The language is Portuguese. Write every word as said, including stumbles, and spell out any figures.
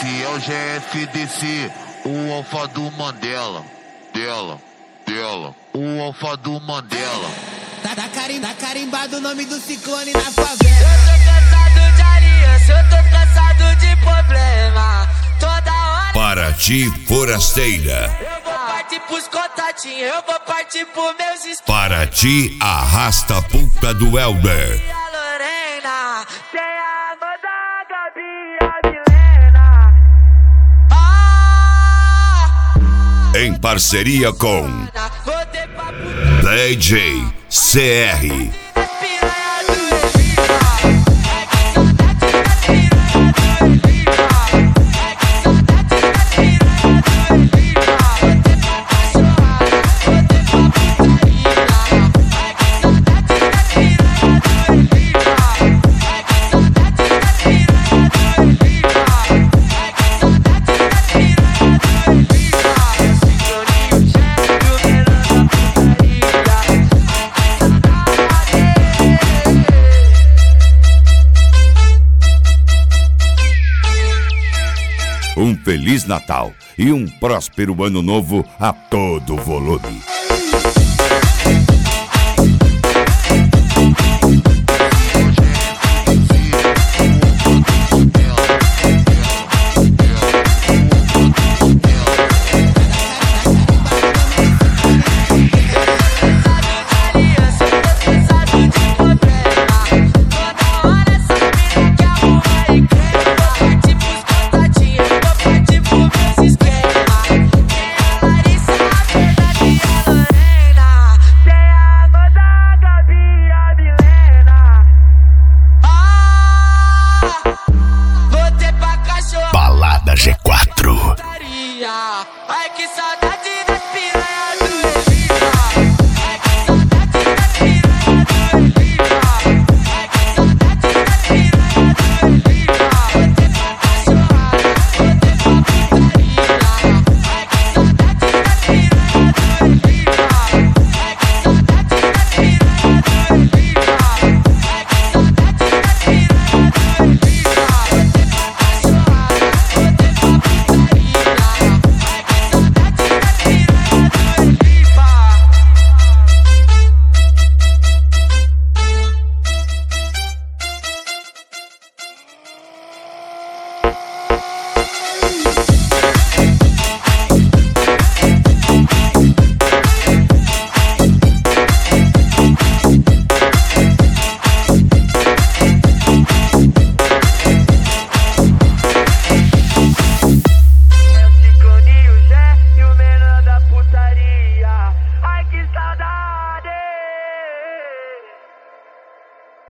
Esse é o G F D C, o alfa do Mandela. Dela, dela, o alfa do Mandela. Tá, tá, carim, tá carimbado o nome do ciclone na favela. Eu tô cansado de aliança, eu tô cansado de problema. Toda hora Paraty Forasteira. eu vou partir pros contatinhos, eu vou partir pros meus espíritos. Paraty Arrasta Puta do Elber. E a Lorena, tem a Amanda, a Gabi e a Milena. Ah, Em parceria com vou ter pra puta D J C R. piranha do Elisa. É que saudade da piranha do Elisa. É que saudade da piranha do Elisa. Vou ter pra cachorrada, vou ter pra putaria. É que saudade da piranha do Elisa. É que saudade da piranha do Elisa. É que saudade da piranha do Elisa. É sincronia, chefe, o menor da putaria. Um Feliz Natal e um próspero Ano Novo a todo volume.